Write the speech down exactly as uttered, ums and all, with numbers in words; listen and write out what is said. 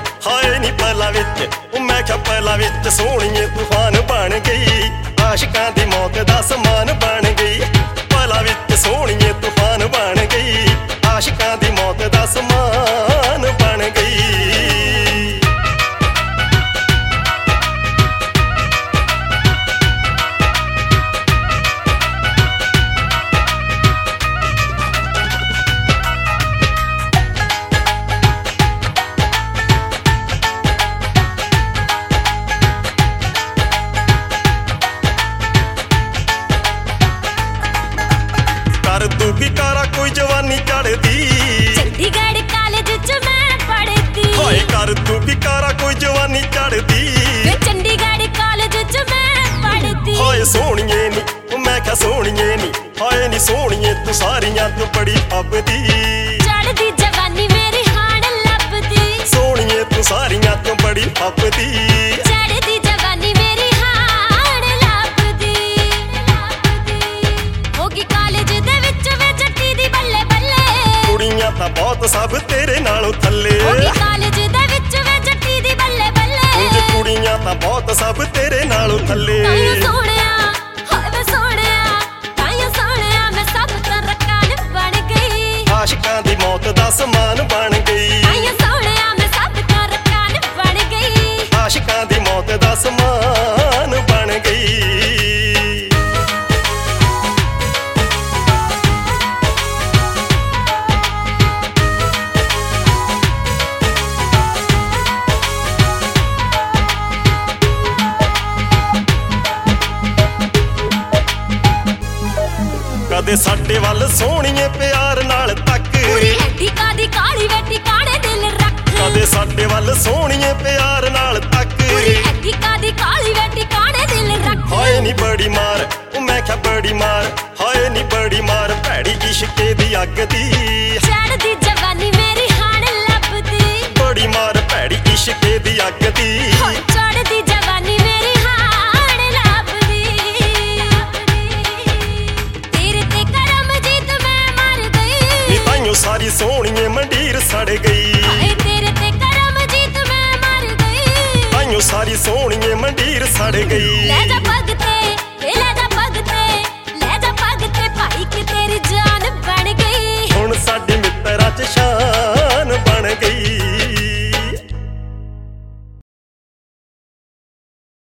ਹਾਏ ਨੀ ਪਲਾਂ ਵਿੱਚ ਮੈਂ ਕਿਹਾ ਪਲਾਂ ਵਿੱਚ ਸੋਹਣੀਏ ਤੂਫਾਨ ਬਣ ਗਈ ਆਸ਼ਿਕਾਂ ਦੀ ਮੌਤ ਦਾ ਸਮਾਨ ਬਣ ਗਈ ਪਲਾਂ ਵਿੱਚ ਸੋਹਣੀਏ ਤੂਫਾਨ ਬਣ ਗਈ ਆਸ਼ਿਕਾਂ ਦੀ ਮੌਤ ਦਾ ਸਮਾਨ ਬਣ ਗਈ ਕਰ ਤੂੰ ਕੀ ਕਾਰਾ ਕੋਈ ਜਵਾਨੀ ਚੜਦੀ ਚੰਡੀਗੜ੍ਹ ਕਾਲਜ ਚ ਮੈਂ ਪੜ੍ਹਦੀ ਹਾਏ ਕਰ ਤੂੰ ਕੀ ਕਾਰਾ ਕੋਈ ਜਵਾਨੀ ਚੜਦੀ ਵੇ ਚੰਡੀਗੜ੍ਹ ਕਾਲਜ ਚ ਮੈਂ ਪੜ੍ਹਦੀ ਹਾਏ ਸੋਹਣੀਏ ਨੀ ਮੈਂ ਕਿਹਾ ਸੋਹਣੀਏ ਨੀ ਹਾਏ ਨੀ ਸੋਹਣੀਏ ਤੂੰ ਸਾਰੀਆਂ ਤੋਂ ਬੜੀ ਫੱਬਦੀ ਚੜ੍ਹਦੀ ਜਵਾਨੀ ਮੇਰੀ ਹਾਣ ਲੱਭਦੀ ਸੋਹਣੀਏ ਤੂੰ ਸਾਰੀਆਂ ਤੋਂ ਬੜੀ ਫੱਬਦੀ ਚੜ੍ਹਦੀ ਜਵਾਨੀ ਮੇਰੀ ਹਾਣ ਲੱਭਦੀ ਹੋ ਗਈ ਕਾਲਜ ਦੇ ਵਿੱਚ ਵੇ ਜੱਟੀ ਦੀ ਬੱਲੇ ਬੱਲੇ ਕੁੜੀਆਂ ਤਾਂ ਬਹੁਤ ਸਭ ਤੇਰੇ ਨਾਲੋਂ ਥੱਲੇ ਹੋ ਗਈ ਕਾਲਜ ਦੇ ਵਿੱਚ ਵੇ ਜੱਟੀ ਦੀ ਬੱਲੇ ਬੱਲੇ ਉਂਝ ਕੁੜੀਆਂ ਤਾਂ ਬਹੁਤ ਸਭ ਤੇਰੇ ਨਾਲੋਂ ਥੱਲੇ ਤਾਈਓ ਸੋਹਣਿਆ ਹਾਏ ਵੇ ਸੋਹਣਿਆ ਤਾਈਓ ਸੋਹਣਿਆ ਮੈਂ ਸਭ ਤੋਂ ਰਕਾਨ ਬਣ ਗਈ ਆਸ਼ਿਕਾਂ ਦੀ ਮੌਤ ਦਾ ਸਮਾਨ ਬਣ ਗਈ ਤਾਈਓ ਸੋਹਣਿਆ ਮੈਂ ਸਭ ਤੋਂ ਰਕਾਨ ਬਣ ਗਈ ਆਸ਼ਿਕਾਂ ਦੀ ਮੌਤ ਦਾ ਸਮਾਨ ਬਣ ਗਈ ਕਦੇ ਸਾਡੇ ਵੱਲ ਸੋਹਣੀਏ ਪਿਆਰ ਨਾਲ ਤੱਕ ਪੂਰੀ ਐਡੀ ਕਾਦੀ ਕਾਲੀ ਵੇਟੀ ਕਾੜੇ ਦਿਲ ਰੱਖ ਕਦੇ ਸਾਡੇ ਵੱਲ ਸੋਹਣੀਏ ਪਿਆਰ ਨਾਲ ਤੱਕ ਪੂਰੀ ਐਡੀ ਕਾਦੀ ਕਾਲੀ ਵੇਟੀ ਕਾੜੇ ਦਿਲ ਰੱਖ ਹਾਏ ਨੀ ਬੜੀ ਮਾਰ ਮੈਂ ਕਿਹਾ ਬੜੀ ਮਾਰ ਹਾਏ ਨੀ ਬੜੀ ਮਾਰ ਭੈੜੀ ਇਸ਼ਕੇ ਦੀ ਅੱਗ ਦੀ ਚੜ੍ਹਦੀ ਜਵਾਨੀ ਮੇਰੀ ਹਾਣ ਲੱਭਦੀ ਬੜੀ ਮਾਰ ਭੈੜੀ ਇਸ਼ਕੇ ਦੀ ਅੱਗ ਦੀ ਹੋ ਚੜ੍ਹਦੀ ਜਵਾਨੀ ਮੇਰੀ ਹਾਣ ਲੱਭਦੀ ਤੇਰੇ ਤੇ ਕਰਮ ਜੀਤ ਮੈਂ ਮਰ ਗਈ ਨੀ ਤਾਈਓ ਸਾਰੀ ਸੋਹਣੀਏ ਮੰਡੀਰ ਸੜ ਗਈ ਹਾਏ ਤੇਰੇ ਤੇ ਕਰਮ ਜੀਤ ਮੈਂ ਮਰ ਗਈ ਤਾਈਓ ਸਾਰੀ ਸੋਹਣੀਏ ਮੰਡੀਰ ਸੜ ਗਈ ਲੈ